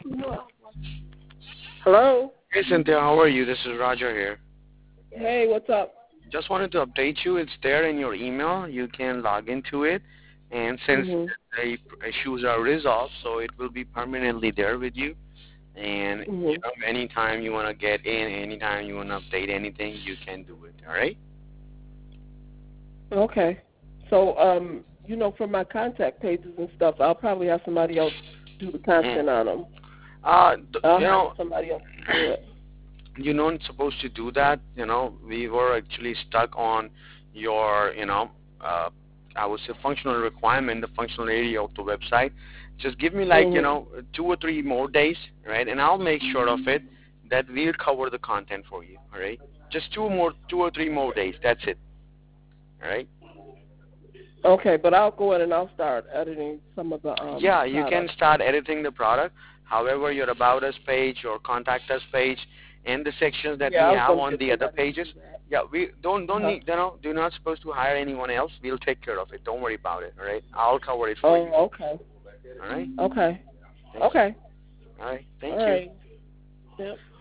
Hello? Hey Cynthia, how are you? This is Roger here. Hey, what's up? Just wanted to update you. It's there in your email. You can log into it, and since Mhm. the issues are resolved, so it will be permanently there with you. And Mhm. anytime you want to get in, anytime you want to update anything, you can do it. All right? Okay. So, for my contact pages and stuff, I'll probably have somebody else do the Mm. content on them. Uh, th- I'll you have know, somebody else do it. you're not supposed to do that. We were actually stuck on your, uh, I would say functional requirement, the functional area of the website. Just give me like, Mhm. 2 or 3 more days, right? And I'll make sure of it that we'll cover the content for you, all right? Just 2 or 3 more days. That's it, all right? Okay, but I'll go in and I'll start editing some of the Yeah, you can products. start editing the product. However, your About Us page or Contact Us page and the sections that Yeah, we I was have going to on get the other somebody to pages, do that. yeah, we don't Uh-huh. need, do not supposed to hire anyone else. We'll take care of it. Don't worry about it, all right? I'll cover it for you. Oh, okay. All right? Okay. Thank you. Okay. All right. All Thank you. right. Yep.